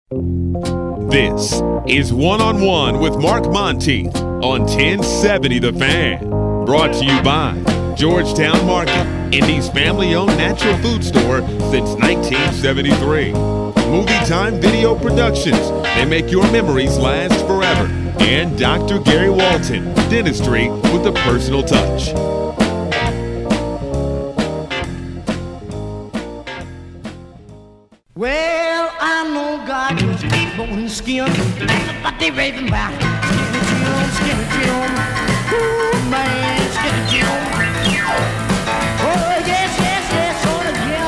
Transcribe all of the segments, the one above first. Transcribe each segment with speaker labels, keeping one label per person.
Speaker 1: This is One-on-One with Mark Monteith on 1070 The Fan. Brought to you by Georgetown Market, Indy's family-owned natural food store since 1973. Movie Time Video Productions. They make your memories last forever. And Dr. Gary Walton, dentistry with a personal touch.
Speaker 2: Well, I know God was bone and skin, but they raving about Skinny Jim. Ooh, man, Skinny Jim. Oh, yes, all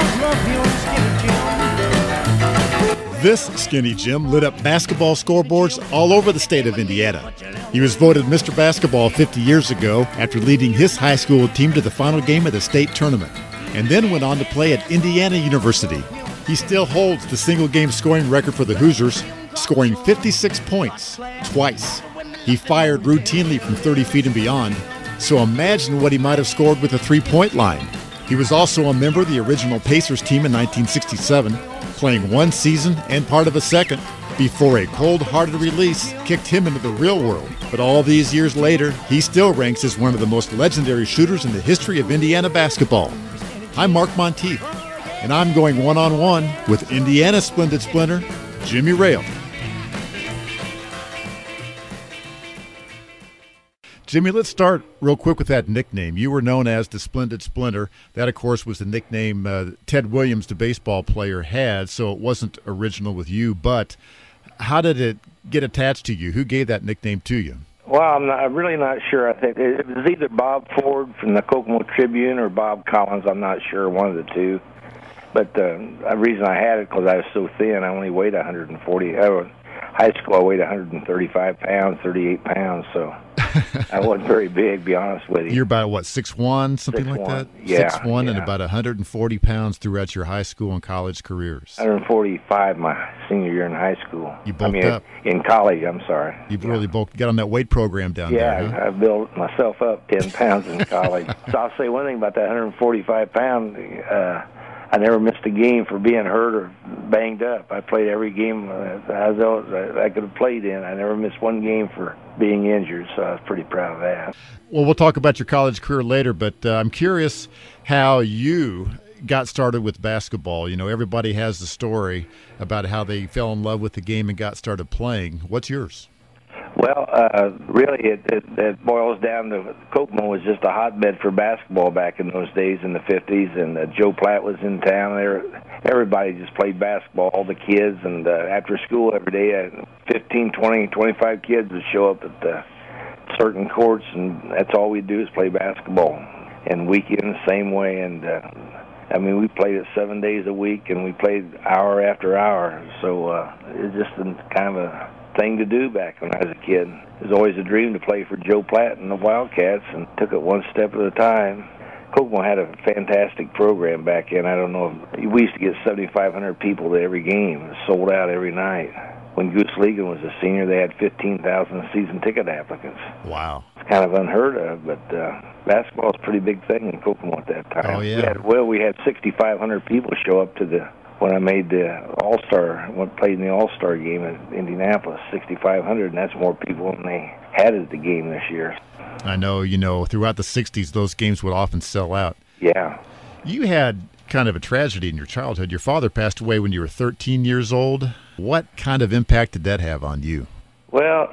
Speaker 2: the girls love him, Skinny Jim.
Speaker 3: This Skinny Jim lit up basketball scoreboards all over the state of Indiana. He was voted Mr. Basketball 50 years ago after leading his high school team to the final game of the state tournament, and then went on to play at Indiana University. He still holds the single-game scoring record for the Hoosiers, scoring 56 points twice. He fired routinely from 30 feet and beyond, so imagine what he might have scored with the three-point line. He was also a member of the original Pacers team in 1967, playing one season and part of a second before a cold-hearted release kicked him into the real world. But all these years later, he still ranks as one of the most legendary shooters in the history of Indiana basketball. I'm Mark Monteith, and I'm going one-on-one with Indiana Splendid Splinter, Jimmy Rail. Jimmy, let's start real quick with that nickname. You were known as the Splendid Splinter. That, of course, was the nickname Ted Williams, the baseball player, had, so it wasn't original with you. But how did it get attached to you? Who gave that nickname to you?
Speaker 4: Well, I'm really not sure. I think it was either Bob Ford from the Kokomo Tribune or Bob Collins. I'm not sure, one of the two. But the reason I had it because I was so thin. I only weighed 140. High school, I weighed 135 pounds, 38 pounds, so I wasn't very big, to be honest with you.
Speaker 3: You're about, what, 6'1", something
Speaker 4: 6'1",
Speaker 3: like that?
Speaker 4: yeah.
Speaker 3: 6'1",
Speaker 4: yeah.
Speaker 3: And about 140 pounds throughout your high school and college careers.
Speaker 4: 145 my senior year in high school.
Speaker 3: You bulked up.
Speaker 4: In college, I'm sorry.
Speaker 3: You've really bulked, got on that weight program down there, huh?
Speaker 4: Yeah, I built myself up 10 pounds in college. So I'll say one thing about that 145 pound. I never missed a game for being hurt or banged up. I played every game I could have played in. I never missed one game for being injured, so I was pretty proud of that.
Speaker 3: Well, we'll talk about your college career later, but I'm curious how you got started with basketball. You know, everybody has the story about how they fell in love with the game and got started playing. What's yours?
Speaker 4: Well, really, it boils down to Kokomo was just a hotbed for basketball back in those days in the 50s, and Joe Platt was in town there. Everybody just played basketball, all the kids, and after school every day, 15, 20, 25 kids would show up at certain courts, and that's all we'd do is play basketball. And weekend the same way, and I mean, we played it 7 days a week, and we played hour after hour, so it was just kind of a thing to do back when I was a kid. It was always a dream to play for Joe Platt and the Wildcats, and took it one step at a time. Kokomo had a fantastic program back then. I don't know. We used to get 7,500 people to every game. It was sold out every night. When Goose Ligon was a senior, they had 15,000 season ticket applicants.
Speaker 3: Wow.
Speaker 4: It's kind of unheard of, but basketball is a pretty big thing in Kokomo at that time.
Speaker 3: Oh, yeah.
Speaker 4: We had 6,500 people show up to when I made the All-Star, played in the All-Star game in Indianapolis, 6,500, and that's more people than they had at the game this year.
Speaker 3: I know, throughout the 60s, those games would often sell out.
Speaker 4: Yeah. You
Speaker 3: had kind of a tragedy in your childhood. Your father passed away when you were 13 years old. What kind of impact did that have on you?
Speaker 4: Well,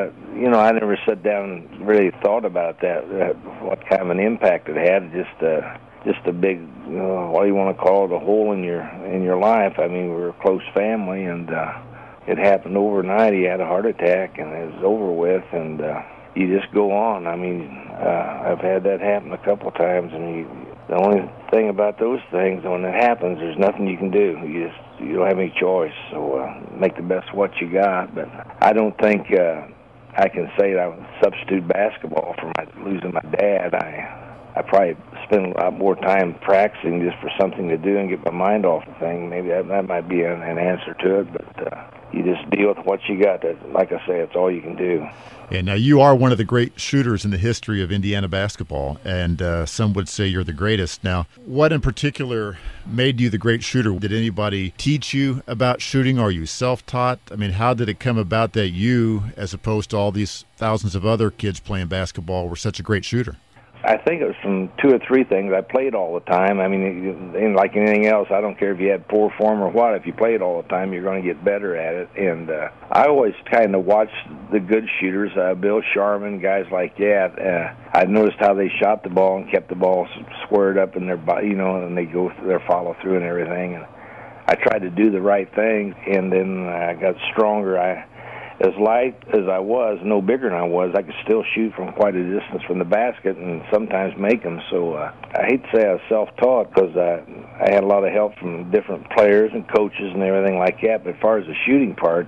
Speaker 4: I never sat down and really thought about that, what kind of an impact it had. Just a big, what do you want to call it, a hole in your life. I mean, we were a close family, and it happened overnight. He had a heart attack, and it was over with, and you just go on. I mean, I've had that happen a couple of times, and the only thing about those things, when it happens, there's nothing you can do. You don't have any choice, so make the best of what you got. But I don't think I can say that I would substitute basketball for losing my dad. I probably spend a lot more time practicing just for something to do and get my mind off the thing. Maybe that might be an answer to it, but you just deal with what you got. Like I say, it's all you can do.
Speaker 3: And now you are one of the great shooters in the history of Indiana basketball, and some would say you're the greatest. Now, what in particular made you the great shooter? Did anybody teach you about shooting? Are you self-taught? I mean, how did it come about that you, as opposed to all these thousands of other kids playing basketball, were such a great shooter?
Speaker 4: I think it was from 2 or 3 things. I played all the time. I mean, like anything else, I don't care if you had poor form or what. If you played all the time, you're going to get better at it. And I always kind of watched the good shooters, Bill Sharman, guys like that. I noticed how they shot the ball and kept the ball squared up in their body, and they go through their follow through and everything. And I tried to do the right thing, and then I got stronger. As light as I was, no bigger than I was, I could still shoot from quite a distance from the basket and sometimes make them. So I hate to say I was self-taught because I had a lot of help from different players and coaches and everything like that. But as far as the shooting part,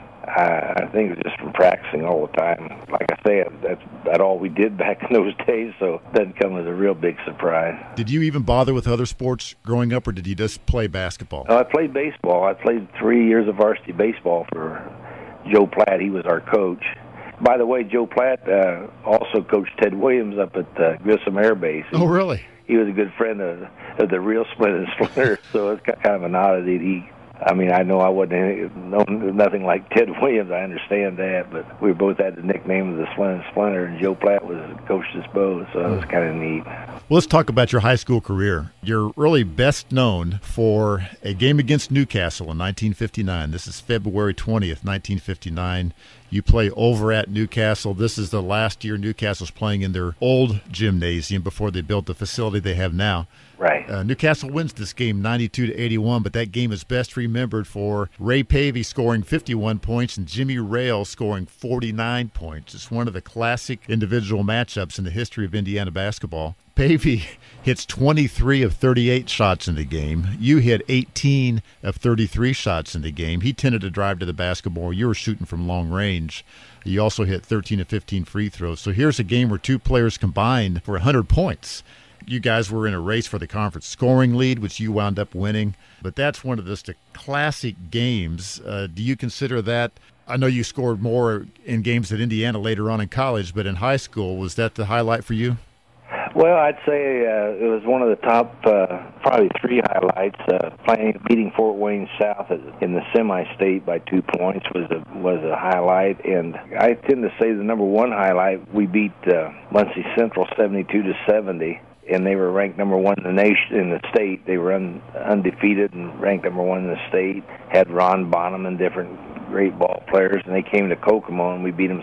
Speaker 4: I think it was just from practicing all the time. Like I say, that's about all we did back in those days, so it doesn't come as a real big surprise.
Speaker 3: Did you even bother with other sports growing up, or did you just play basketball?
Speaker 4: I played baseball. I played 3 years of varsity baseball for Joe Platt. He was our coach. By the way, Joe Platt also coached Ted Williams up at Grissom Air Base.
Speaker 3: Oh, really?
Speaker 4: He was a good friend of the real Splinter, so it's kind of an oddity. I know I wasn't nothing like Ted Williams, I understand that, but we both had the nickname of the Splinter, and Joe Platt coached us both, so it was kind of neat.
Speaker 3: Well, let's talk about your high school career. You're really best known for a game against Newcastle in 1959. This is February 20th, 1959. You play over at Newcastle. This is the last year Newcastle's playing in their old gymnasium before they built the facility they have now.
Speaker 4: Right.
Speaker 3: Newcastle wins this game 92-81, but that game is best remembered for Ray Pavey scoring 51 points and Jimmy Rail scoring 49 points. It's one of the classic individual matchups in the history of Indiana basketball. Pavey hits 23 of 38 shots in the game. You hit 18 of 33 shots in the game. He tended to drive to the basketball. You were shooting from long range. You also hit 13 of 15 free throws. So here's a game where two players combined for 100 points. You guys were in a race for the conference scoring lead, which you wound up winning. But that's one of the classic games. Do you consider that? I know you scored more in games at Indiana later on in college, but in high school, was that the highlight for you?
Speaker 4: Well, I'd say it was one of the top, probably 3 highlights. Beating Fort Wayne South in the semi-state by 2 points was a highlight, and I tend to say the number 1 highlight. We beat Muncie Central 72-70. And they were ranked number 1 in the nation, in the state. They were undefeated and ranked number 1 in the state. Had Ron Bonham and different great ball players, and they came to Kokomo, and we beat them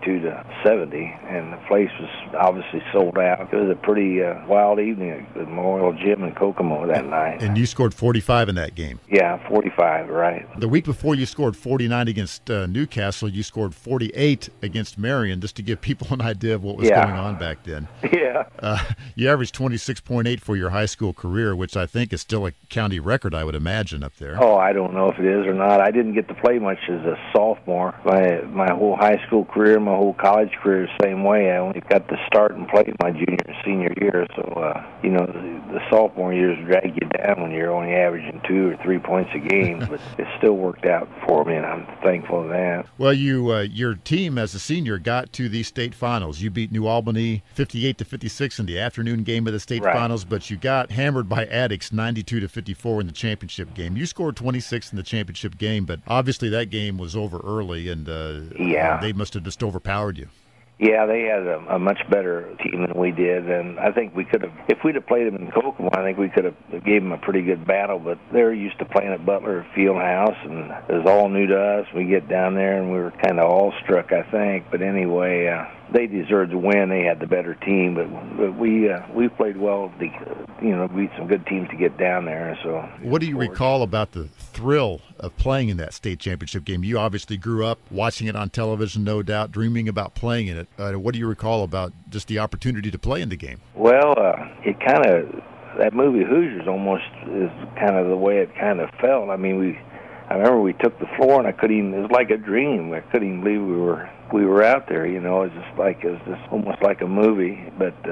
Speaker 4: 72-70. And the place was obviously sold out. It was a pretty wild evening at the Memorial Gym in Kokomo that night.
Speaker 3: And you scored 45 in that game.
Speaker 4: Yeah, 45, right.
Speaker 3: The week before you scored 49 against Newcastle, you scored 48 against Marion, just to give people an idea of what was going on back then.
Speaker 4: Yeah.
Speaker 3: You averaged 26.8 for your high school career, which I think is still a county record, I would imagine, up there.
Speaker 4: Oh, I don't know if it is or not. I didn't get to play much as a sophomore. My whole high school career, my whole college career is the same way. I only got to start and play my junior and senior year, so the sophomore years drag you down when you're only averaging 2 or 3 points a game, but it still worked out for me, and I'm thankful for that.
Speaker 3: Well, your team as a senior got to the state finals. You beat New Albany 58-56 in the afternoon game of the state finals, but you got hammered by Addicts 92-54 in the championship game. You scored 26 in the championship game, but obviously that game was over early, and they must have just overpowered you.
Speaker 4: Yeah, they had a much better team than we did, and I think we could have, if we'd have played them in Kokomo, I think we could have gave them a pretty good battle, but they're used to playing at Butler Fieldhouse, and it was all new to us. We get down there, and we were kind of awestruck, I think, but anyway, they deserved to win. They had the better team, but we played well, beat some good teams to get down there. So,
Speaker 3: what do you recall about the thrill of playing in that state championship game? You obviously grew up watching it on television, no doubt, dreaming about playing in it. What do you recall about just the opportunity to play in the game?
Speaker 4: Well, it kind of, that movie Hoosiers almost is kind of the way it kind of felt. I mean, I remember we took the floor, and it was like a dream. I couldn't even believe we were out there. It was just almost like a movie. But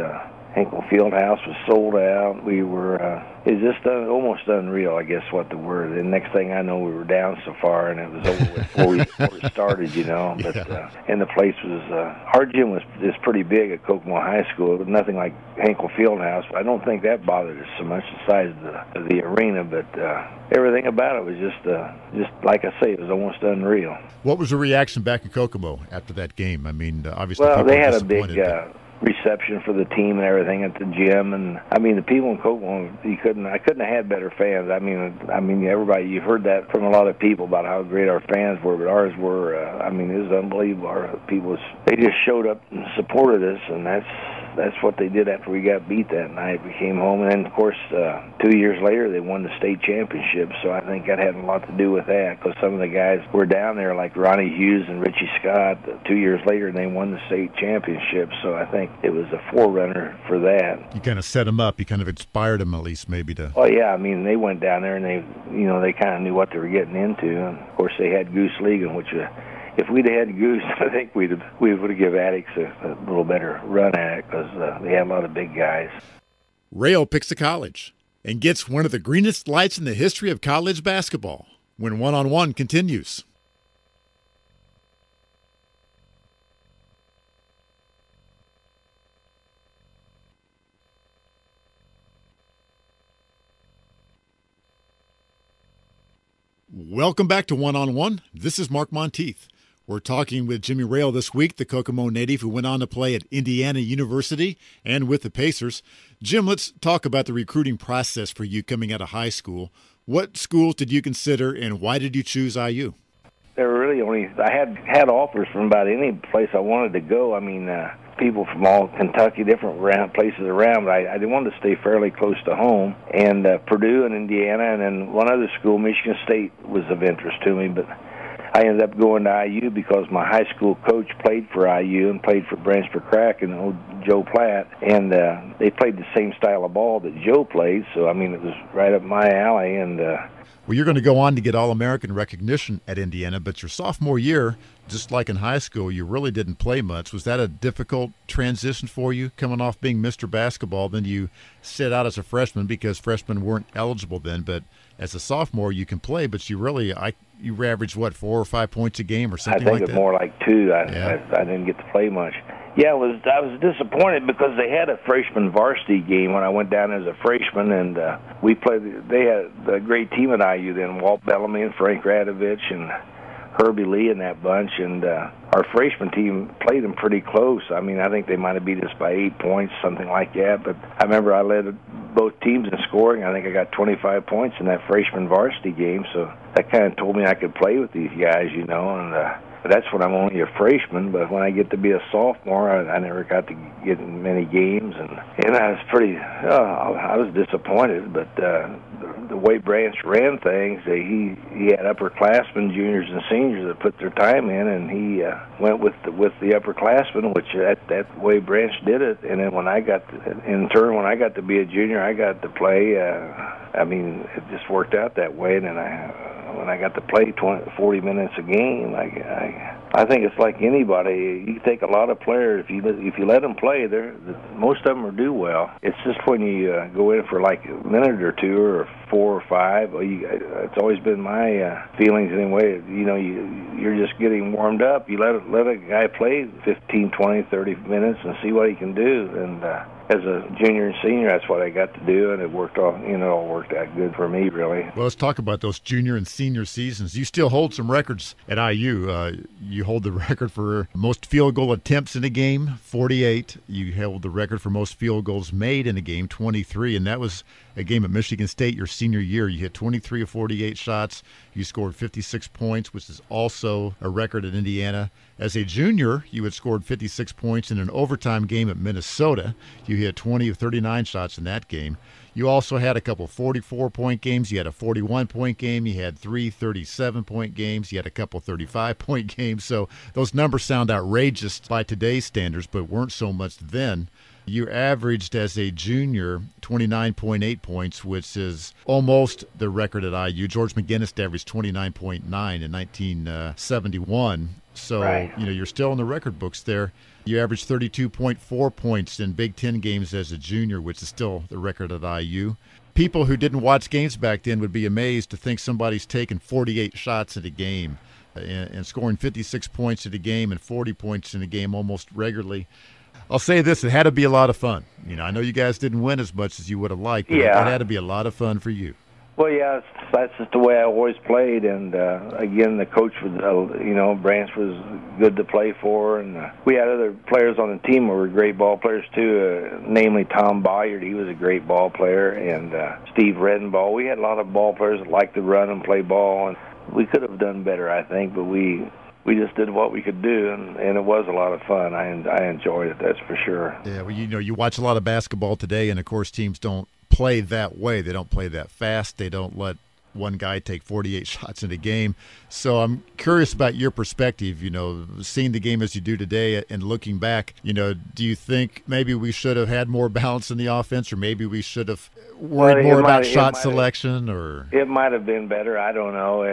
Speaker 4: Hinkle Fieldhouse was sold out. We were, it's just almost unreal, I guess, what the word. The next thing I know, we were down so far, and it was over before we started, you know. But and the place was, our gym was pretty big at Kokomo High School. It was nothing like Hinkle Fieldhouse. But I don't think that bothered us so much, the size of the arena. But everything about it was just like I say, it was almost unreal.
Speaker 3: What was the reaction back in Kokomo after that game? I mean, obviously,
Speaker 4: well, they had a big
Speaker 3: reception
Speaker 4: for the team and everything at the gym, and I mean the people in Kokomo, I couldn't have had better fans. I mean everybody, you've heard that from a lot of people about how great our fans were, but ours were. I mean, it was unbelievable. Our people, they just showed up and supported us, and that's what they did after we got beat that night. We came home, and then, of course, 2 years later, they won the state championship, so I think that had a lot to do with that, because some of the guys were down there, like Ronnie Hughes and Richie Scott. 2 years later, they won the state championship, so I think it was a forerunner for that.
Speaker 3: You kind of set them up. You kind of inspired them, at least, maybe to...
Speaker 4: Oh, yeah, I mean, they went down there, and they kind of knew what they were getting into, and, of course, they had Goose Ligon, which... if we'd had Goose, I think we would have given Attucks a little better run at it, because they had a lot of big guys.
Speaker 3: Rail picks a college and gets one of the greenest lights in the history of college basketball when one-on-one continues. Welcome back to One-on-One. This is Mark Monteith. We're talking with Jimmy Rail this week, the Kokomo native who went on to play at Indiana University and with the Pacers. Jim, let's talk about the recruiting process for you coming out of high school. What schools did you consider, and why did you choose IU?
Speaker 4: There were really I had offers from about any place I wanted to go. I mean, people from all Kentucky, different places around, but I wanted to stay fairly close to home. And Purdue and Indiana, and then one other school, Michigan State, was of interest to me, but I ended up going to IU because my high school coach played for IU and played for Branchford Crack and old Joe Platt, and they played the same style of ball that Joe played, so, I mean, it was right up my alley. And
Speaker 3: well, you're going to go on to get All-American recognition at Indiana, but your sophomore year, just like in high school, you really didn't play much. Was that a difficult transition for you, coming off being Mr. Basketball? Then you sit out as a freshman because freshmen weren't eligible then, but as a sophomore you can play, but you really you averaged, 4 or 5 points a game or something like that?
Speaker 4: I think it was more like 2. I didn't get to play much. Yeah, I was disappointed because they had a freshman varsity game when I went down as a freshman, and we played. They had a great team at IU then, Walt Bellamy and Frank Radovich and Herbie Lee and that bunch, and our freshman team played them pretty close. I mean, I think they might have beat us by 8 points, something like that, but I remember I led both teams in scoring. I think I got 25 points in that freshman varsity game, so that kind of told me I could play with these guys, you know, and that's when I'm only a freshman, but when I get to be a sophomore, I never got to get in many games, and I was I was disappointed, but the way Branch ran things, he had upperclassmen, juniors and seniors that put their time in, and he went with the upperclassmen, which that way Branch did it. And then when I got to be a junior, I got to play. I mean, it just worked out that way, and then when I got to play 40 minutes a game, I think it's like anybody. You take a lot of players, if you let them play, most of them do well. It's just when you go in for like a minute or two or 4 or 5. It's always been my feelings anyway. You know, you're just getting warmed up. You let a guy play 15, 20, 30 minutes and see what he can do. And as a junior and senior, that's what I got to do, and it worked all worked out good for me, really.
Speaker 3: Well, let's talk about those junior and senior seasons. You still hold some records at IU. You hold the record for most field goal attempts in a game, 48. You held the record for most field goals made in a game, 23, and that was a game at Michigan State your senior year. You hit 23 of 48 shots. You scored 56 points, which is also a record at Indiana. As a junior, you had scored 56 points in an overtime game at Minnesota. You hit 20 of 39 shots in that game. You also had a couple 44-point games. You had a 41-point game. You had 3 37-point games. You had a couple 35-point games. So those numbers sound outrageous by today's standards, but weren't so much then. You averaged as a junior 29.8 points, which is almost the record at IU. George McGinnis averaged 29.9 in 1971. So,
Speaker 4: Right.
Speaker 3: You're still in the record books there. You averaged 32.4 points in Big Ten games as a junior, which is still the record at IU. People who didn't watch games back then would be amazed to think somebody's taking 48 shots at a game and scoring 56 points at a game and 40 points in a game almost regularly. I'll say this, it had to be a lot of fun. I know you guys didn't win as much as you would have liked, but
Speaker 4: Yeah.
Speaker 3: it had to be a lot of fun for you.
Speaker 4: Well, yeah, that's just the way I always played, and again, the coach was, Branch was good to play for, and we had other players on the team who were great ball players too, namely Tom Bayard. He was a great ball player, and Steve Redenbaugh. We had a lot of ball players that liked to run and play ball, and we could have done better, I think, but we just did what we could do, and it was a lot of fun. I enjoyed it, that's for sure.
Speaker 3: Yeah, well, you watch a lot of basketball today, and of course teams don't play that way. They don't play that fast. They don't let one guy take 48 shots in a game. So I'm curious about your perspective, seeing the game as you do today and looking back, do you think maybe we should have had more balance in the offense, or maybe we should have worried more about shot selection? Or
Speaker 4: it might have been better. I don't know.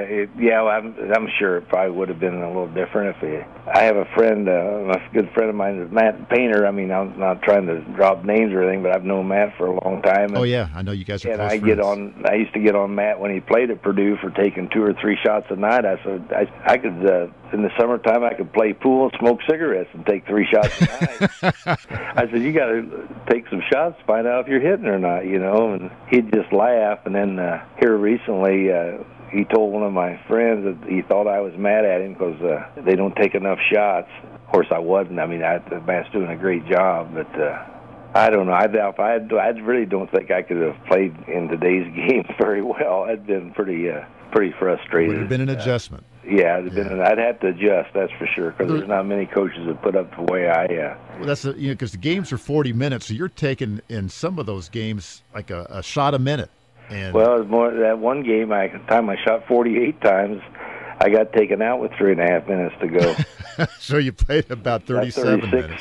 Speaker 4: I'm sure it probably would have been a little different. I have a friend, a good friend of mine, is Matt Painter. I mean, I'm not trying to drop names or anything, but I've known Matt for a long time.
Speaker 3: Oh yeah, I know you guys are
Speaker 4: and
Speaker 3: close
Speaker 4: I
Speaker 3: friends.
Speaker 4: I used to get on Matt when he played at Purdue for taking 2 or 3 shots a night. I said I could in the summertime I could play pool and smoke cigarettes and take 3 shots a night. I said, you got to take some shots to find out if you're hitting or not, And he'd just laugh. And then here recently, he told one of my friends that he thought I was mad at him because they don't take enough shots. Of course, I wasn't. I mean, Matt's doing a great job, but I don't know. I really don't think I could have played in today's game very well. I'd been pretty frustrated.
Speaker 3: Would have been an adjustment.
Speaker 4: Yeah, I'd have to adjust, that's for sure, because there's not many coaches that put up the way I.
Speaker 3: Well, that's because the games are 40 minutes, so you're taking in some of those games like a shot a minute. And
Speaker 4: well, it was more that one game. I shot 48 times. I got taken out with 3.5 minutes to go.
Speaker 3: So you played about 37 minutes.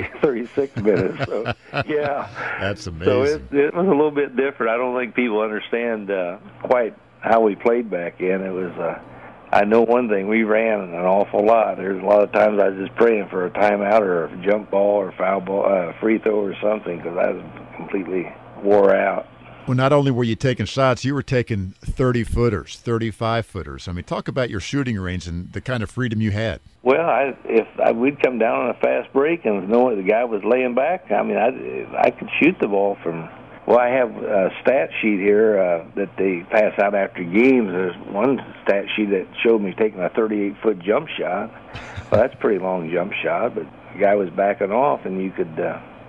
Speaker 4: 36 minutes. So, yeah.
Speaker 3: That's amazing.
Speaker 4: So it was a little bit different. I don't think people understand quite how we played back then. It was, I know one thing, we ran an awful lot. There's a lot of times I was just praying for a timeout or a jump ball or foul ball, free throw or something, because I was completely wore out.
Speaker 3: Well, not only were you taking shots, you were taking 30-footers, 35-footers. I mean, talk about your shooting range and the kind of freedom you had.
Speaker 4: Well, we'd come down on a fast break and know the guy was laying back, I mean, I could shoot the ball from. Well, I have a stat sheet here that they pass out after games. There's one stat sheet that showed me taking a 38-foot jump shot. Well, that's a pretty long jump shot, but the guy was backing off, and you could.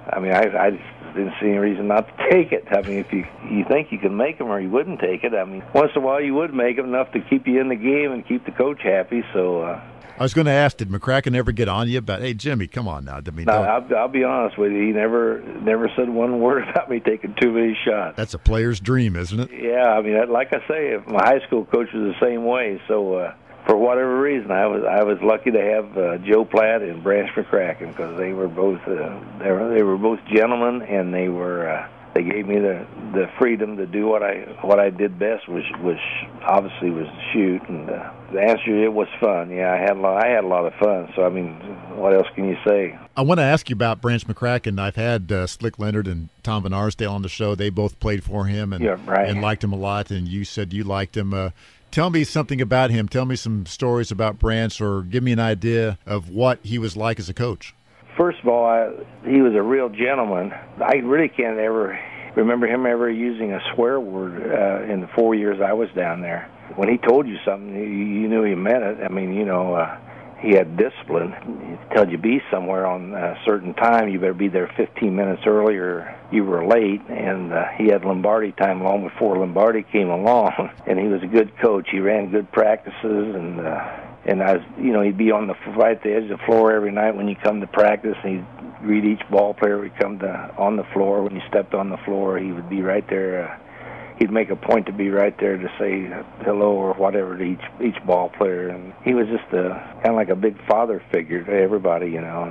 Speaker 4: I just didn't see any reason not to take it. I mean, if you think you can make them, or you wouldn't take it. I mean, once in a while you would make them enough to keep you in the game and keep the coach happy. So.
Speaker 3: I was going to ask, did McCracken ever get on you about, hey, Jimmy, come on now?
Speaker 4: No, I'll be honest with you. He never said one word about me taking too many shots.
Speaker 3: That's a player's dream, isn't it?
Speaker 4: Yeah, I mean, like I say, my high school coach was the same way. So for whatever reason, I was lucky to have Joe Platt and Branch McCracken, because they were both they were both gentlemen, and they gave me the freedom to do what I did best, which obviously was shoot. And the answer, it was fun. Yeah, I had a lot of fun. So I mean, what else can you say?
Speaker 3: I want to ask you about Branch McCracken. I've had Slick Leonard and Tom Van Arsdale on the show. They both played for him and liked him a lot. And you said you liked him. Tell me something about him. Tell me some stories about Branch, or give me an idea of what he was like as a coach.
Speaker 4: First of all, he was a real gentleman. I really can't ever remember him ever using a swear word in the 4 years I was down there. When he told you something, you knew he meant it. I mean, he had discipline. He told you be somewhere on a certain time. You better be there 15 minutes earlier. You were late, and he had Lombardi time long before Lombardi came along. And he was a good coach. He ran good practices, and I was, he'd be right at the edge of the floor every night when you come to practice, and he'd greet each ball player would come on the floor. When he stepped on the floor, he would be right there. He'd make a point to be right there to say hello or whatever to each ball player. And he was just kind of like a big father figure to everybody, And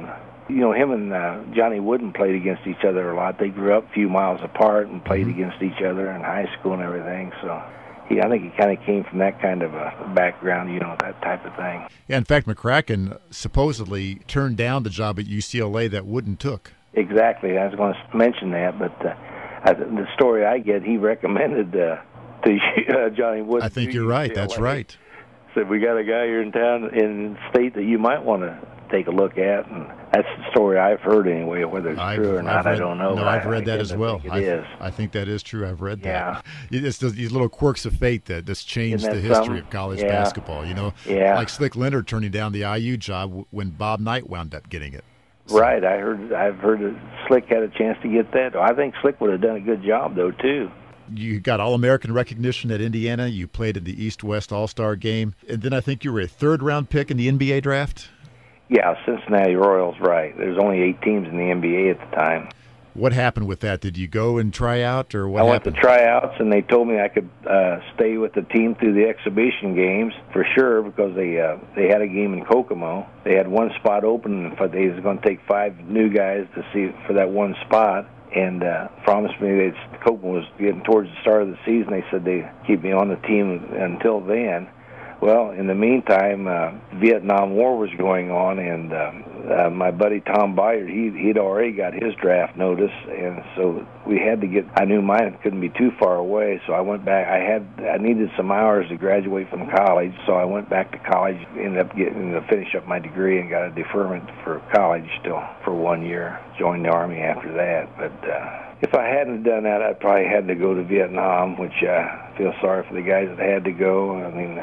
Speaker 4: You know, him and Johnny Wooden played against each other a lot. They grew up a few miles apart and played against each other in high school and everything. So I think he kind of came from that kind of a background, you know, that type of thing.
Speaker 3: Yeah, in fact, McCracken supposedly turned down the job at UCLA that Wooden took.
Speaker 4: Exactly. I was going to mention that, but the story I get, he recommended to Johnny Wooden.
Speaker 3: I think you're right. That's right.
Speaker 4: Said, we got a guy here in town, in state, that you might want to take a look at, and that's the story I've heard anyway. Whether it's true or not, I don't know.
Speaker 3: No, I've read that as well.
Speaker 4: I
Speaker 3: think that is true. I've read
Speaker 4: that.
Speaker 3: Yeah. It's these little quirks of fate that just changed the history of college basketball. You know, like Slick Leonard turning down the IU job when Bob Knight wound up getting it.
Speaker 4: So. Right. I've heard that Slick had a chance to get that. I think Slick would have done a good job though too.
Speaker 3: You got All-American recognition at Indiana. You played in the East-West All-Star game. And then I think you were a third-round pick in the NBA draft?
Speaker 4: Yeah, Cincinnati Royals, right. There's only 8 teams in the NBA at the time.
Speaker 3: What happened with that? Did you go and try out, or what happened?
Speaker 4: I went to tryouts, and they told me I could stay with the team through the exhibition games for sure because they had a game in Kokomo. They had one spot open, and they was going to take 5 new guys to see for that one spot. And promised me that Kokomo was getting towards the start of the season. They said they'd keep me on the team until then. Well, in the meantime, Vietnam War was going on, and my buddy Tom Byard, he'd already got his draft notice, and so we had to get. I knew mine couldn't be too far away, so I went back. I needed some hours to graduate from college, so I went back to college. Ended up getting to finish up my degree and got a deferment for college still for 1 year. Joined the Army after that, but. If I hadn't done that, I'd probably had to go to Vietnam, which I feel sorry for the guys that had to go. I mean,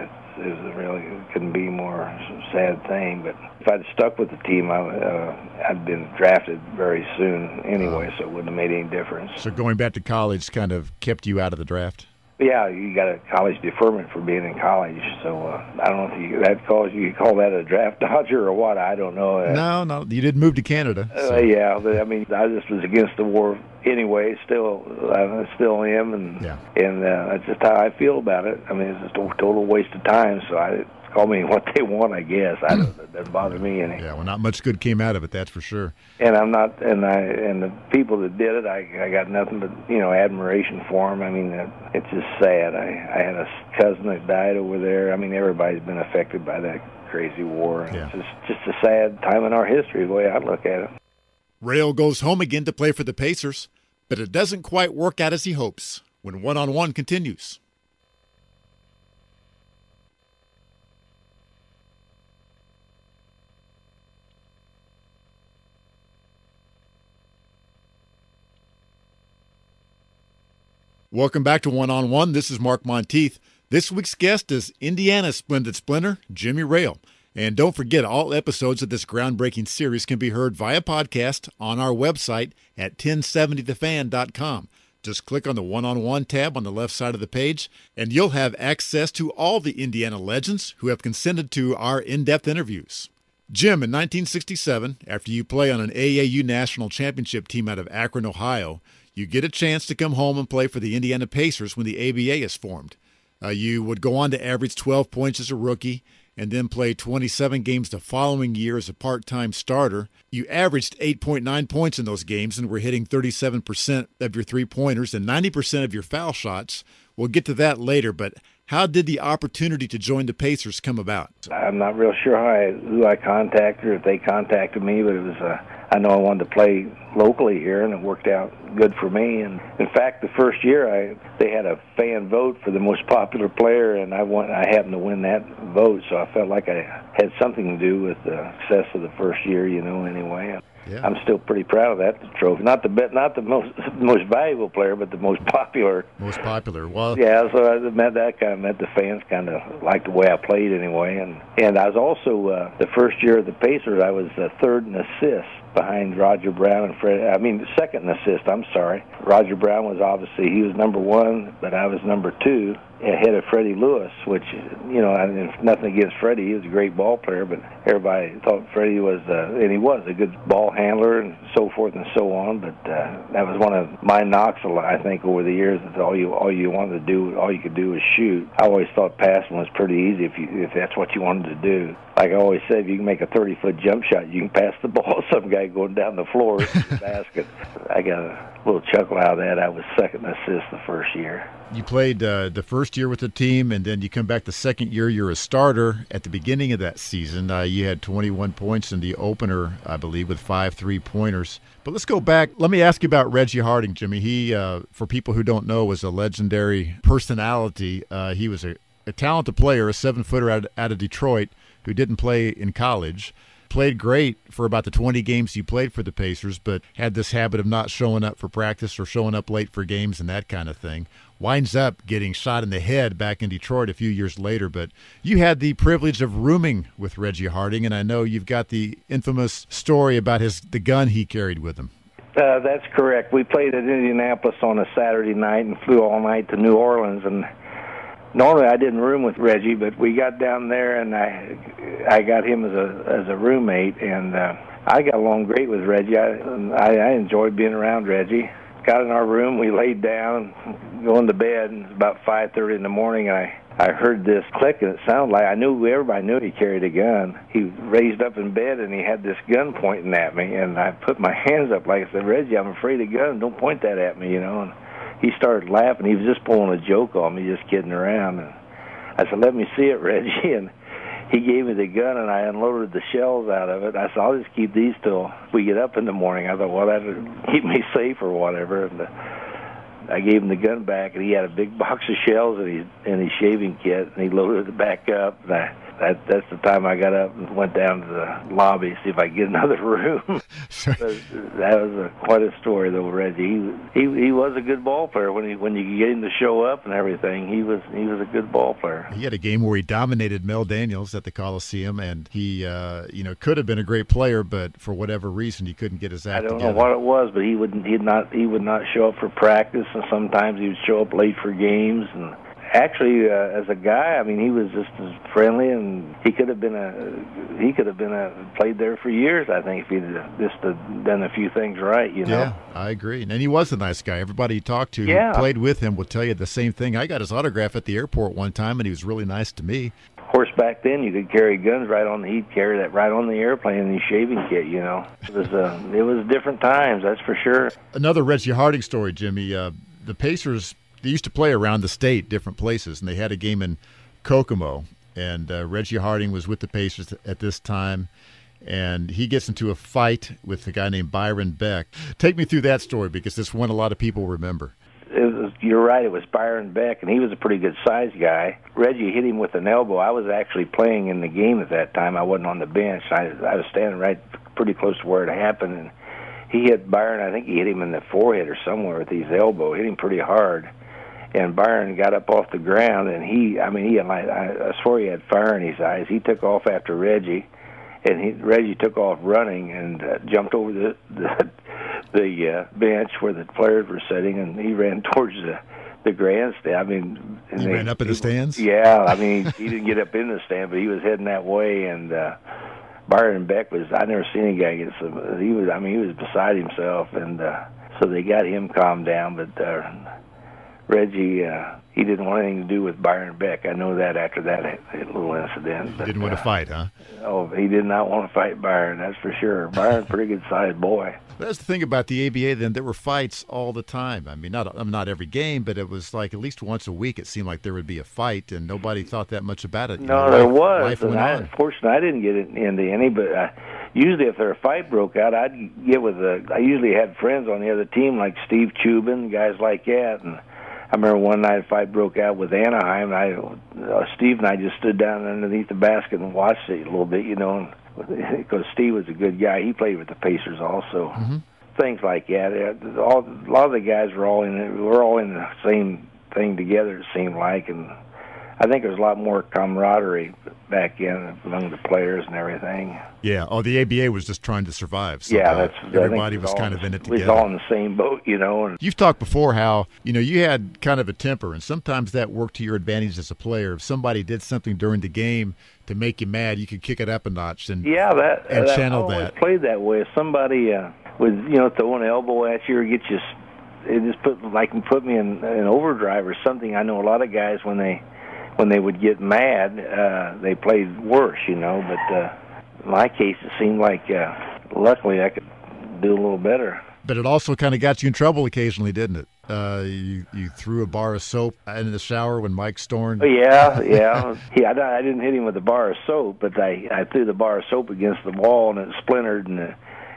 Speaker 4: it couldn't be more sad thing. But if I'd stuck with the team, I'd been drafted very soon anyway, so it wouldn't have made any difference.
Speaker 3: So going back to college kind of kept you out of the draft?
Speaker 4: Yeah, you got a college deferment for being in college, so I don't know if you call that a draft dodger or what. I don't know.
Speaker 3: No, you did move to Canada. So.
Speaker 4: Yeah, but I mean, I just was against the war anyway. Still am, and that's just how I feel about it. I mean, it's just a total waste of time. So call me what they want, I guess. It doesn't bother me any.
Speaker 3: Yeah, well, not much good came out of it, that's for sure.
Speaker 4: And I'm not, and the people that did it, I got nothing but admiration for them. I mean, it's just sad. I had a cousin that died over there. I mean, everybody's been affected by that crazy war. And it's just a sad time in our history, the way I look at it.
Speaker 3: Rail goes home again to play for the Pacers, but it doesn't quite work out as he hopes when one-on-one continues. Welcome back to One-on-One. This is Mark Monteith. This week's guest is Indiana's splendid splinter, Jimmy Rail. And don't forget, all episodes of this groundbreaking series can be heard via podcast on our website at 1070thefan.com. Just click on the One-on-One tab on the left side of the page, and you'll have access to all the Indiana legends who have consented to our in-depth interviews. Jim, in 1967, after you play on an AAU national championship team out of Akron, Ohio, you get a chance to come home and play for the Indiana Pacers when the ABA is formed. You would go on to average 12 points as a rookie and then play 27 games the following year as a part-time starter. You averaged 8.9 points in those games and were hitting 37% of your three-pointers and 90% of your foul shots. We'll get to that later, but how did the opportunity to join the Pacers come about?
Speaker 4: I'm not real sure who I contacted or if they contacted me, but it was I know I wanted to play locally here, and it worked out good for me. And in fact, the first year they had a fan vote for the most popular player, and I happened to win that vote, so I felt like I had something to do with the success of the first year, anyway. Yeah. I'm still pretty proud of that trophy. Not the most valuable player, but the most popular.
Speaker 3: Most popular. Well,
Speaker 4: yeah. So that kind of meant the fans kind of liked the way I played anyway. And I was also the first year of the Pacers. I was third in assists behind Roger Brown and Fred. I mean, second in assist. I'm sorry. Roger Brown was he was number one, but I was number two. ahead of Freddie Lewis, which, you know, I mean, nothing against Freddie. He was a great ball player, but everybody thought Freddie was, and he was a good ball handler and so forth and so on. But that was one of my knocks, I think, over the years. That all you wanted to do, all you could do was shoot. I always thought passing was pretty easy if that's what you wanted to do. Like I always said, if you can make a 30-foot jump shot, you can pass the ball to some guy going down the floor to the basket. I got a little chuckle out of that. I was second assist the first year.
Speaker 3: You played the first year with the team, and then you come back the second year. You're a starter. At the beginning of that season, you had 21 points in the opener, I believe, with 5 3-pointers. But let's go back. Let me ask you about Reggie Harding, Jimmy. He, for people who don't know, was a legendary personality. He was a talented player, a 7-footer out of Detroit who didn't play in college. Played great for about the 20 games he played for the Pacers, but had this habit of not showing up for practice or showing up late for games and that kind of thing. Winds up getting shot in the head back in Detroit a few years later. But you had the privilege of rooming with Reggie Harding, and I know you've got the infamous story about the gun he carried with him.
Speaker 4: That's correct. We played at Indianapolis on a Saturday night and flew all night to New Orleans, and normally I didn't room with Reggie, but we got down there, and I got him as a roommate, and I got along great with Reggie. I enjoyed being around Reggie. Got in our room, we laid down, going to bed, and it was about 5:30 in the morning, and I heard this click, and it sounded like everybody knew he carried a gun. He raised up in bed, and he had this gun pointing at me, and I put my hands up like I said, Reggie, I'm afraid of guns. Don't point that at me, you know. And he started laughing. He was just pulling a joke on me, just kidding around. And I said, let me see it, Reggie. And he gave me the gun, and I unloaded the shells out of it. I said, I'll just keep these till we get up in the morning. I thought, well, that'll keep me safe or whatever. And I gave him the gun back, and he had a big box of shells and his shaving kit, and he loaded it back up. And that's the time I got up and went down to the lobby to see if I could get another room. That was quite a story, though, Reggie. He was a good ball player when you could get him to show up and everything. He was a good ball player.
Speaker 3: He had a game where he dominated Mel Daniels at the Coliseum, and he could have been a great player, but for whatever reason he couldn't get his act together.
Speaker 4: I don't know what it was, but he would not show up for practice, and sometimes he would show up late for games. And actually, as a guy, I mean, he was just as friendly, and he could have been played there for years. I think if he'd just done a few things right, you know.
Speaker 3: Yeah, I agree. And he was a nice guy. Everybody he talked to who played with him would tell you the same thing. I got his autograph at the airport one time, and he was really nice to me.
Speaker 4: Of course, back then you could carry guns he'd carry that right on the airplane in his shaving kit. You know, it was different times, that's for sure.
Speaker 3: Another Reggie Harding story, Jimmy. The Pacers. They used to play around the state, different places, and they had a game in Kokomo, and Reggie Harding was with the Pacers at this time, and he gets into a fight with a guy named Byron Beck. Take me through that story, because it's one a lot of people remember.
Speaker 4: You're right, it was Byron Beck, and he was a pretty good-sized guy. Reggie hit him with an elbow. I was actually playing in the game at that time. I wasn't on the bench. I was standing right pretty close to where it happened, and he hit Byron. I think he hit him in the forehead or somewhere with his elbow, hit him pretty hard. And Byron got up off the ground, and I swear he had fire in his eyes. He took off after Reggie, and Reggie took off running and jumped over the bench where the players were sitting, and he ran towards the grandstand. I mean,
Speaker 3: he ran up in the stands?
Speaker 4: Yeah, I mean, he didn't get up in the stand, but he was heading that way, and Byron Beck I'd never seen a guy get so, he was beside himself, and so they got him calmed down, but Reggie, he didn't want anything to do with Byron Beck. I know that after that little incident.
Speaker 3: He didn't want to fight, huh?
Speaker 4: Oh, he did not want to fight Byron, that's for sure. Byron's a pretty good-sized boy.
Speaker 3: That's the thing about the ABA then. There were fights all the time. I mean, not every game, but it was like at least once a week it seemed like there would be a fight, and nobody thought that much about it.
Speaker 4: There was. Unfortunately, I didn't get into any, but usually if a fight broke out, I'd get I usually had friends on the other team like Steve Chubin, guys like that, and I remember one night a fight broke out with Anaheim, and Steve and I just stood down underneath the basket and watched it a little bit, you know, because Steve was a good guy. He played with the Pacers also. Mm-hmm. Things like that. A lot of the guys were all in the same thing together, it seemed like, and I think there's a lot more camaraderie back in among the players and everything.
Speaker 3: Yeah. Oh, the ABA was just trying to survive. So
Speaker 4: Yeah,
Speaker 3: everybody was kind of in it together.
Speaker 4: We was all in the same boat, you know. And
Speaker 3: You've talked before how, you had kind of a temper, and sometimes that worked to your advantage as a player. If somebody did something during the game to make you mad, you could kick it up a notch and channel
Speaker 4: I
Speaker 3: that.
Speaker 4: always played that way. If somebody was, throwing an elbow at you or get you, it just put me in overdrive or something. I know a lot of guys when they would get mad, they played worse, But in my case, it seemed like luckily I could do a little better.
Speaker 3: But it also kind of got you in trouble occasionally, didn't it? You threw a bar of soap in the shower when Mike Storn.
Speaker 4: Oh, yeah. I didn't hit him with a bar of soap, but I threw the bar of soap against the wall and it splintered and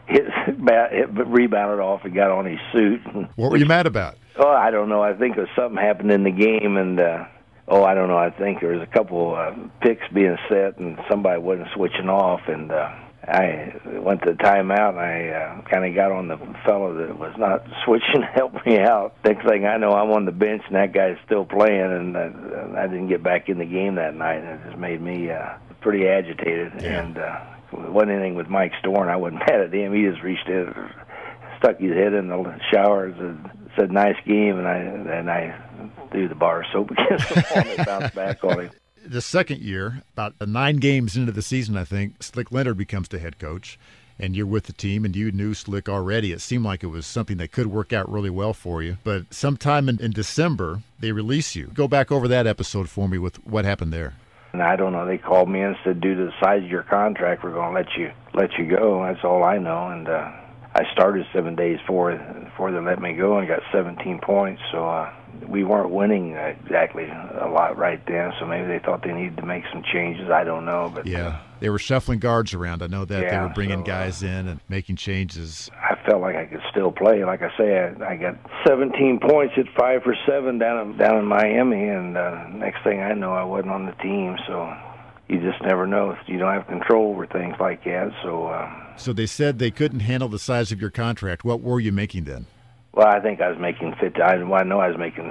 Speaker 4: it rebounded off and got on his suit.
Speaker 3: What were you mad about?
Speaker 4: Oh, I don't know. I think there was something happened in the game, and I don't know. I think there was a couple picks being set, and somebody wasn't switching off, and I went to the timeout, and I kind of got on the fellow that was not switching to help me out. Next thing I know, I'm on the bench, and that guy's still playing, and I didn't get back in the game that night, and it just made me pretty agitated.
Speaker 3: Yeah.
Speaker 4: And it wasn't anything with Mike Storn. I wasn't mad at him. He just reached in, stuck his head in the shower, and said nice game, and I threw the bar of soap against the wall, and it bounced back on him.
Speaker 3: The second year, about 9 games into the season, I think, Slick Leonard becomes the head coach, and you're with the team, and you knew Slick already. It seemed like it was something that could work out really well for you. But sometime in December, they release you. Go back over that episode for me with what happened there.
Speaker 4: And I don't know. They called me and said, due to the size of your contract, we're going to let you go. That's all I know. And I started 7 days before they let me go and got 17 points. So we weren't winning exactly a lot right then. So maybe they thought they needed to make some changes. I don't know. But
Speaker 3: yeah, they were shuffling guards around. I know that they were bringing guys in and making changes.
Speaker 4: I felt like I could still play. Like I say, I got 17 points at 5 for 7 down in Miami, and next thing I know, I wasn't on the team. So you just never know. You don't have control over things like that.
Speaker 3: So they said they couldn't handle the size of your contract. What were you making then?
Speaker 4: Well, I think I was making I know I was making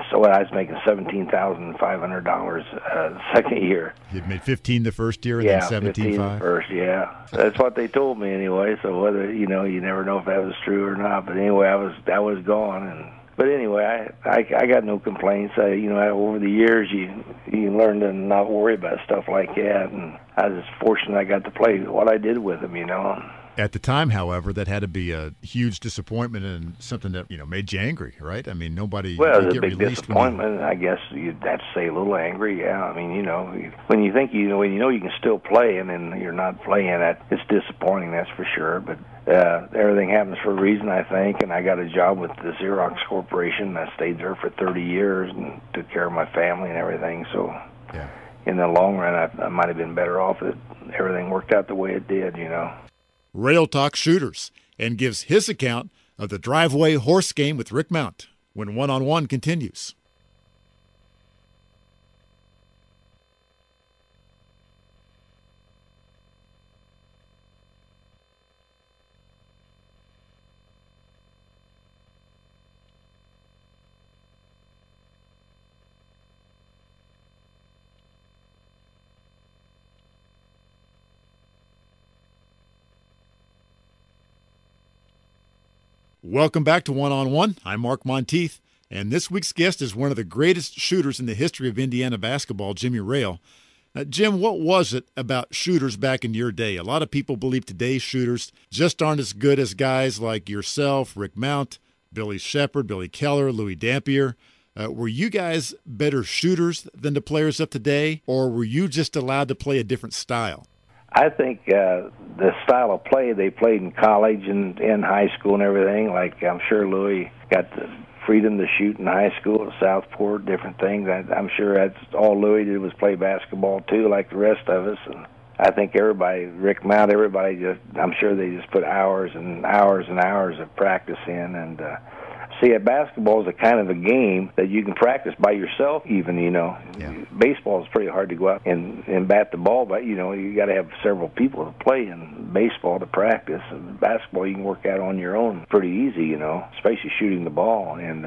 Speaker 4: $17,500 the second year.
Speaker 3: You'd made 15 the first year and then 17.5.
Speaker 4: First, yeah. That's what they told me anyway. So whether you never know if that was true or not. But anyway, I was gone. But anyway, I got no complaints. Over the years, you learn to not worry about stuff like that. And I was fortunate I got to play what I did with them.
Speaker 3: At the time, however, that had to be a huge disappointment and something that made you angry, right? I mean, nobody.
Speaker 4: Well, it was a big disappointment. I guess you'd have to say a little angry. Yeah, I mean, when you think when you know you can still play and then you're not playing, it's disappointing. That's for sure. But everything happens for a reason, I think. And I got a job with the Xerox Corporation. I stayed there for 30 years and took care of my family and everything. So,
Speaker 3: yeah.
Speaker 4: In the long run, I might have been better off if everything worked out the way it did.
Speaker 3: Rail Talk Shooters, and gives his account of the driveway horse game with Rick Mount when One-on-One continues. Welcome back to One-on-One. I'm Mark Monteith, and this week's guest is one of the greatest shooters in the history of Indiana basketball, Jimmy Rail. Jim, what was it about shooters back in your day? A lot of people believe today's shooters just aren't as good as guys like yourself, Rick Mount, Billy Shepard, Billy Keller, Louis Dampier. Were you guys better shooters than the players of today, or were you just allowed to play a different style?
Speaker 4: I think the style of play they played in college and in high school and everything, like I'm sure Louis got the freedom to shoot in high school at Southport, different things. I'm sure that's all Louis did was play basketball too, like the rest of us. And I think everybody, Rick Mount, I'm sure they just put hours and hours and hours of practice in. And basketball is a kind of a game that you can practice by yourself even, Yeah. Baseball is pretty hard to go out and bat the ball, but, you got to have several people to play in baseball to practice. And basketball you can work out on your own pretty easy, especially shooting the ball. And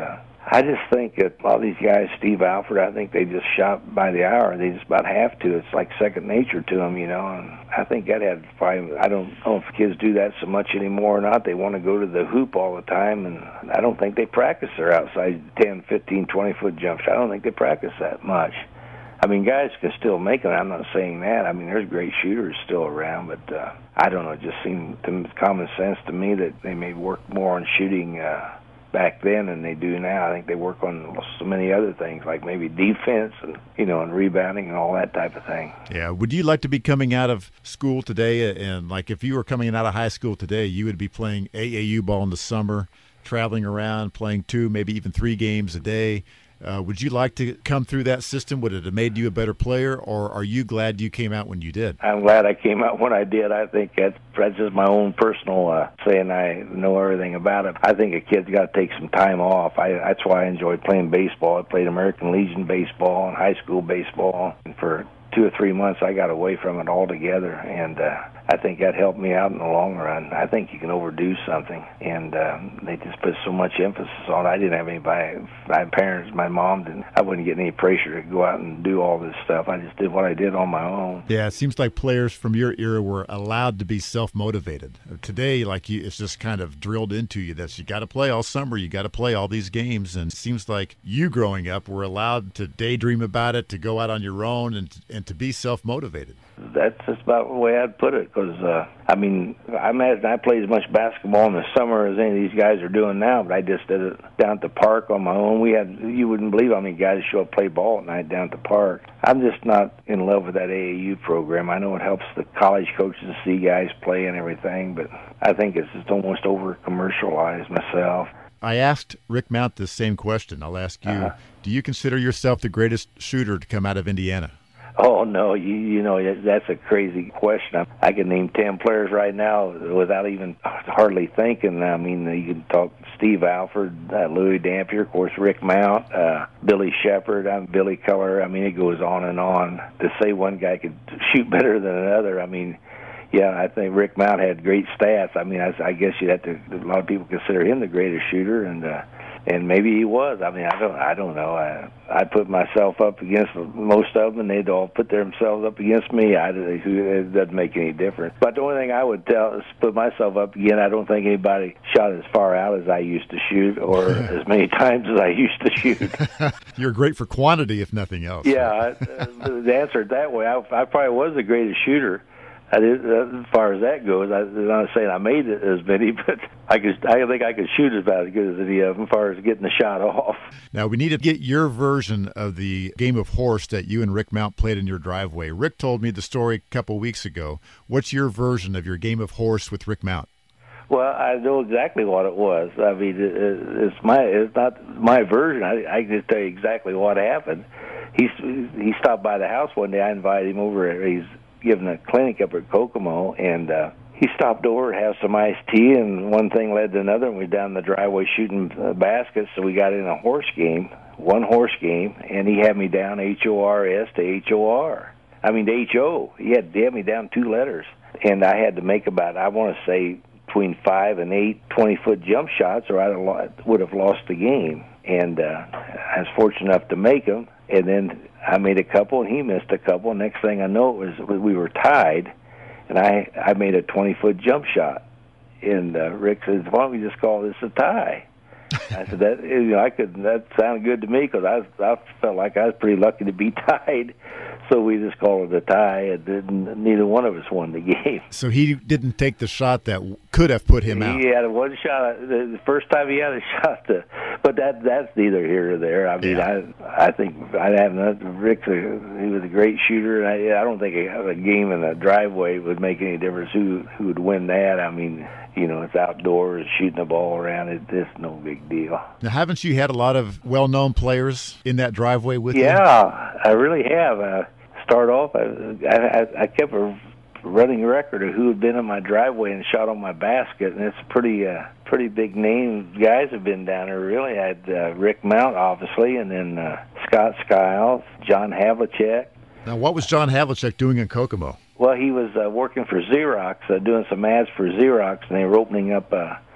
Speaker 4: I just think that a lot of these guys, Steve Alford, I think they just shot by the hour. They just about have to. It's like second nature to them, and I think that had probably, I don't know if kids do that so much anymore or not. They want to go to the hoop all the time, and I don't think they practice their outside 10, 15, 20-foot jump shot. I don't think they practice that much. I mean, guys can still make it. I'm not saying that. I mean, there's great shooters still around, but I don't know. It just seemed common sense to me that they may work more on shooting back then than they do now. I think they work on so many other things, like maybe defense and and rebounding and all that type of thing.
Speaker 3: Yeah. Would you like to be coming out of school today, and like if you were coming out of high school today, you would be playing AAU ball in the summer, traveling around, playing 2, maybe even 3 games a day? Would you like to come through that system? Would it have made you a better player, or are you glad you came out when you did?
Speaker 4: I'm glad I came out when I did. I think that's just my own personal saying I know everything about it. I think a kid's got to take some time off. That's why I enjoyed playing baseball. I played American Legion baseball and high school baseball, and for 2 or 3 months I got away from it altogether, and I think that helped me out in the long run. I think you can overdo something, and they just put so much emphasis on it. I didn't have anybody, my parents, my mom didn't. I wouldn't get any pressure to go out and do all this stuff. I just did what I did on my own.
Speaker 3: Yeah, it seems like players from your era were allowed to be self-motivated. Today, it's just kind of drilled into you that you got to play all summer, you got to play all these games, and it seems like you growing up were allowed to daydream about it, to go out on your own, and to be self-motivated.
Speaker 4: That's just about the way I'd put it, because, I imagine I played as much basketball in the summer as any of these guys are doing now, but I just did it down at the park on my own. You wouldn't believe how many guys show up play ball at night down at the park. I'm just not in love with that AAU program. I know it helps the college coaches to see guys play and everything, but I think it's just almost over-commercialized myself.
Speaker 3: I asked Rick Mount this same question. I'll ask you, do you consider yourself the greatest shooter to come out of Indiana?
Speaker 4: Oh, no, you know, that's a crazy question. I can name 10 players right now without even hardly thinking. I mean, you can talk Steve Alford, Louis Dampier, of course, Rick Mount, Billy Shepard, Billy Keller. I mean, it goes on and on. To say one guy could shoot better than another, I mean, yeah, I think Rick Mount had great stats. I mean, I guess you'd have to. A lot of people consider him the greatest shooter, and maybe he was. I mean, I don't know. I put myself up against most of them, and they'd all put themselves up against me. It doesn't make any difference. But the only thing I would tell is put myself up again. I don't think anybody shot as far out as I used to shoot, or as many times as I used to shoot.
Speaker 3: You're great for quantity, if nothing else.
Speaker 4: Yeah, to answer it that way, I probably was the greatest shooter. As far as that goes, I'm not saying I made it as many, but I think I could shoot about as good as any of them as far as getting the shot off.
Speaker 3: Now, we need to get your version of the game of horse that you and Rick Mount played in your driveway. Rick told me the story a couple weeks ago. What's your version of your game of horse with Rick Mount?
Speaker 4: Well, I know exactly what it was. I mean, it's not my version. I can just tell you exactly what happened. He stopped by the house one day. I invited him over. He's giving a clinic up at Kokomo, and he stopped over to have some iced tea, and one thing led to another, and we were down the driveway shooting baskets, so we got in a one horse game, and he had me down HORS to HOR. I mean, to HO. He had me down 2 letters, and I had to make about, I want to say, between 5 and 8 20-foot jump shots, or I would have lost the game. And I was fortunate enough to make them, and then I made a couple, and he missed a couple. Next thing I know, we were tied, and I made a 20-foot jump shot. And Rick says, "Why don't we just call this a tie?" I said, that sounded good to me, because I felt like I was pretty lucky to be tied. So we just called it a tie, and neither one of us won the game.
Speaker 3: So he didn't take the shot that could have put him out.
Speaker 4: He had one shot. The first time he had a shot, but that's neither here nor there. I mean, yeah. I think I'd have nothing. Rick, he was a great shooter, and I don't think a game in the driveway would make any difference who would win that. I mean, you know, it's outdoors, shooting the ball around. It's no big deal.
Speaker 3: Now, haven't you had a lot of well-known players in that driveway with you?
Speaker 4: Yeah, I really have. Start off, I kept a running record of who had been in my driveway and shot on my basket, and it's pretty big name guys have been down there. Really, I had Rick Mount, obviously, and then Scott Skiles, John Havlicek.
Speaker 3: Now, what was John Havlicek doing in Kokomo?
Speaker 4: Well, he was working for Xerox, doing some ads for Xerox, and they were opening up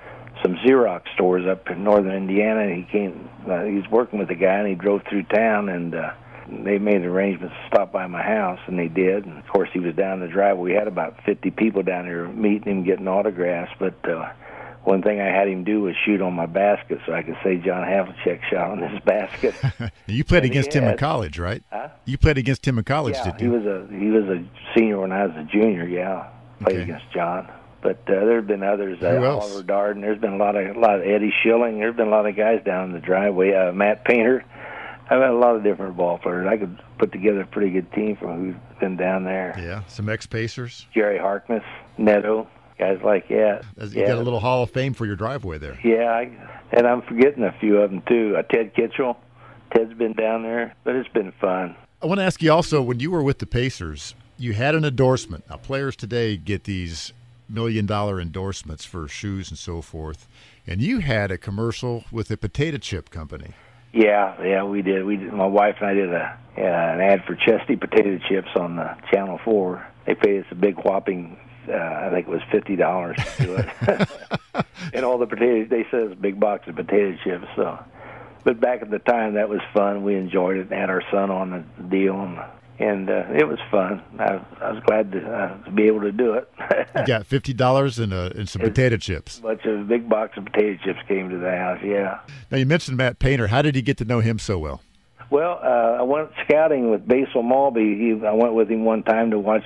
Speaker 4: some Xerox stores up in northern Indiana, and he came. He was working with a guy, and he drove through town, and they made arrangements to stop by my house, and they did. And of course, he was down the driveway. We had about 50 people down there meeting him, getting autographs. But one thing I had him do was shoot on my basket, so I could say John Havlicek shot on this basket.
Speaker 3: You played against him in college, right?
Speaker 4: Huh?
Speaker 3: You played against him in college,
Speaker 4: Yeah,
Speaker 3: did you?
Speaker 4: he was a senior when I was a junior. Yeah, played
Speaker 3: Okay.
Speaker 4: against John. But there have been others.
Speaker 3: Who else?
Speaker 4: Oliver Darden. There's been a lot of Eddie Schilling. There's been a lot of guys down in the driveway. Matt Painter. I've had a lot of different ball players. I could put together a pretty good team from who's been down there.
Speaker 3: Yeah, some ex-Pacers.
Speaker 4: Jerry Harkness, Neto, guys like that.
Speaker 3: You got a little Hall of Fame for your driveway there.
Speaker 4: Yeah, and I'm forgetting a few of them too. Ted Kitchell. Ted's been down there, but it's been fun.
Speaker 3: I want to ask you also, when you were with the Pacers, you had an endorsement. Now, players today get these $1 million endorsements for shoes and so forth, and you had a commercial with a potato chip company.
Speaker 4: Yeah, we did. My wife and I did an ad for Chesty potato chips on Channel 4. They paid us a big whopping, I think it was $50 to do it. And all the potatoes, they said it was a big box of potato chips. So, but back at the time, that was fun. We enjoyed it and had our son on the deal, and it was fun. I was glad to be able to do it.
Speaker 3: You got $50 and some potato chips.
Speaker 4: Bunch of big box of potato chips came to the house. Yeah.
Speaker 3: Now, you mentioned Matt Painter. How did you get to know him so well?
Speaker 4: Well, I went scouting with Basil Malby. I went with him one time to watch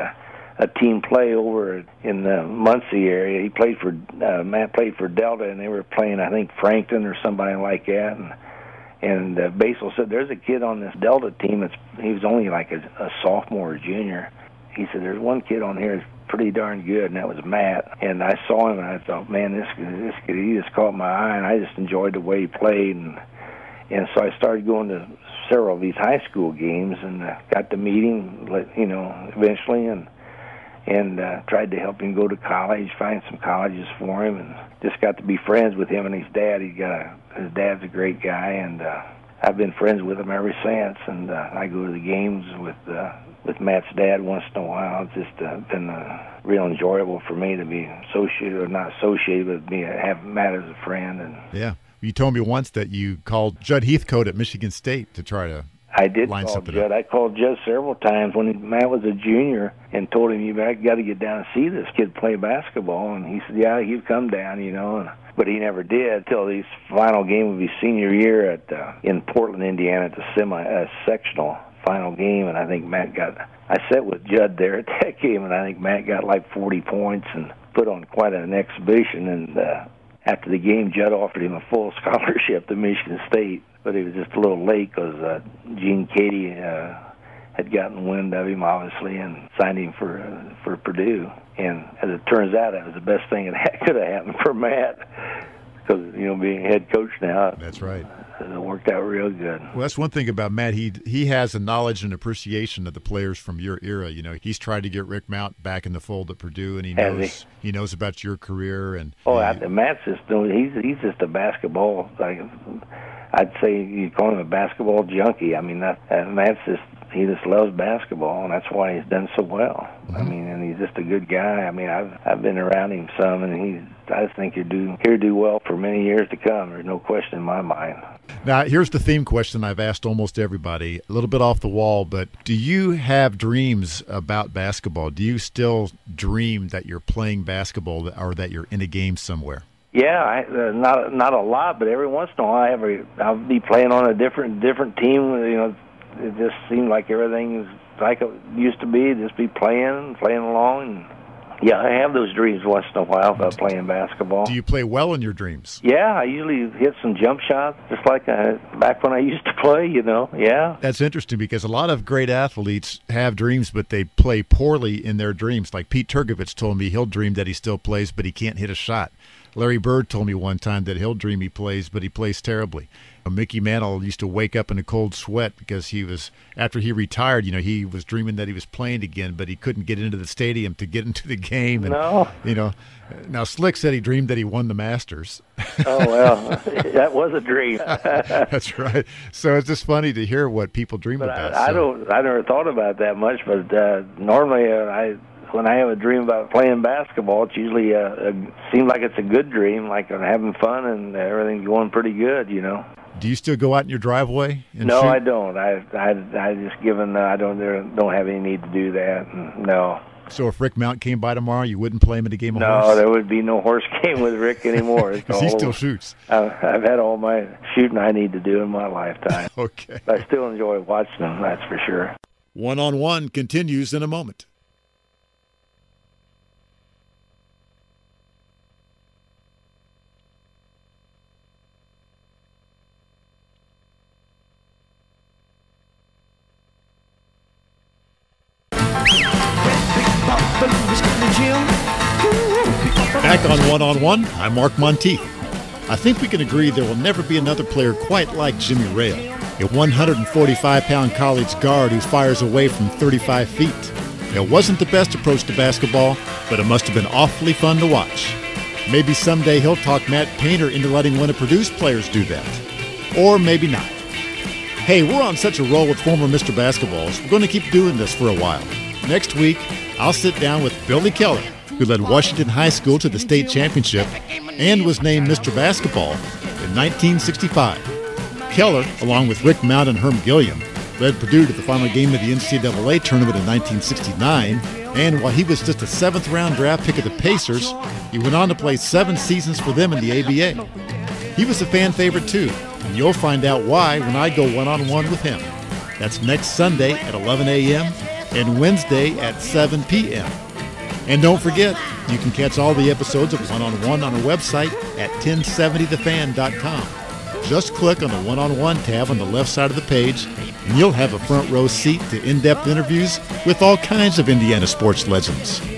Speaker 4: a team play over in the Muncie area. He played for Matt played for Delta, and they were playing, I think, Frankton or somebody like that. And Basil said, "There's a kid on this Delta team. He was only like a sophomore or junior." He said, "There's one kid on here that's pretty darn good," and that was Matt. And I saw him, and I thought, "Man, this kid, he just caught my eye," and I just enjoyed the way he played. And so I started going to several of these high school games, and got to meet him, eventually, and tried to help him go to college, find some colleges for him, and just got to be friends with him and his dad. His dad's a great guy, and I've been friends with him ever since. And I go to the games with Matt's dad once in a while. It's just been real enjoyable for me to be associated, or not associated, but have Matt as a friend. And
Speaker 3: yeah, you told me once that you called Judd Heathcote at Michigan State to try to
Speaker 4: I did
Speaker 3: line
Speaker 4: call
Speaker 3: something
Speaker 4: Judd.
Speaker 3: up.
Speaker 4: I called Judd several times when Matt was a junior and told him, "You got to get down and see this kid play basketball." And he said, "Yeah, he'd come down, but he never did until his final game of his senior year in Portland, Indiana, at the sectional final game. And I think I sat with Judd there at that game, and I think Matt got like 40 points and put on quite an exhibition. And after the game, Judd offered him a full scholarship to Michigan State, but he was just a little late because Gene Cady had gotten wind of him, obviously, and signed him for Purdue. And as it turns out, that was the best thing that could have happened for Matt, because being head coach now.
Speaker 3: That's right.
Speaker 4: It worked out real good.
Speaker 3: Well, that's one thing about Matt. He has a knowledge and appreciation of the players from your era. He's tried to get Rick Mount back in the fold at Purdue, and he knows about your career. And
Speaker 4: Matt's just he's just a basketball. I'd say you call him a basketball junkie. I mean, Matt's he just loves basketball, and that's why he's done so well.
Speaker 3: Mm-hmm.
Speaker 4: I mean, and he's just a good guy. I mean, I've been around him some, and I just think he'll do well for many years to come. There's no question in my mind.
Speaker 3: Now, here's the theme question I've asked almost everybody, a little bit off the wall, but do you have dreams about basketball? Do you still dream that you're playing basketball or that you're in a game somewhere?
Speaker 4: Yeah, not a lot, but every once in a while, I'll be playing on a different team. It just seemed like everything is like it used to be. Just be playing along. And yeah, I have those dreams once in a while about playing basketball.
Speaker 3: Do you play well in your dreams?
Speaker 4: Yeah, I usually hit some jump shots, just like back when I used to play. Yeah.
Speaker 3: That's interesting because a lot of great athletes have dreams, but they play poorly in their dreams. Like Pete Turgovich told me he'll dream that he still plays, but he can't hit a shot. Larry Bird told me one time that he'll dream he plays, but he plays terribly. Mickey Mantle used to wake up in a cold sweat because after he retired, he was dreaming that he was playing again, but he couldn't get into the stadium to get into the game. And,
Speaker 4: no.
Speaker 3: Now Slick said he dreamed that he won the Masters.
Speaker 4: Oh, well, that was a dream.
Speaker 3: That's right. So it's just funny to hear what people dream about.
Speaker 4: I never thought about that much, but normally when I have a dream about playing basketball, it's usually seems like it's a good dream, like I'm having fun and everything's going pretty good, you know.
Speaker 3: Do you still go out in your driveway and
Speaker 4: No,
Speaker 3: shoot?
Speaker 4: I don't. I just given I don't have any need to do that. No.
Speaker 3: So if Rick Mount came by tomorrow, you wouldn't play him at a game of
Speaker 4: No,
Speaker 3: horse?
Speaker 4: there would be no horse game with Rick anymore.
Speaker 3: Because he still shoots.
Speaker 4: I've had all my shooting I need to do in my lifetime.
Speaker 3: Okay.
Speaker 4: But I still enjoy watching them, that's for sure.
Speaker 3: One-on-One continues in a moment. Back on One-on-One, I'm Mark Monteith. I think we can agree there will never be another player quite like Jimmy Rale, a 145-pound college guard who fires away from 35 feet. It wasn't the best approach to basketball, but it must have been awfully fun to watch. Maybe someday he'll talk Matt Painter into letting one of Purdue's players do that. Or maybe not. Hey, we're on such a roll with former Mr. Basketballs, we're going to keep doing this for a while. Next week, I'll sit down with Billy Keller, who led Washington High School to the state championship and was named Mr. Basketball in 1965. Keller, along with Rick Mount and Herm Gilliam, led Purdue to the final game of the NCAA tournament in 1969, and while he was just a seventh-round draft pick of the Pacers, he went on to play 7 seasons for them in the ABA. He was a fan favorite too, and you'll find out why when I go one-on-one with him. That's next Sunday at 11 a.m. and Wednesday at 7 p.m. And don't forget, you can catch all the episodes of One-on-One on our website at 1070thefan.com. Just click on the One-on-One tab on the left side of the page, and you'll have a front row seat to in-depth interviews with all kinds of Indiana sports legends.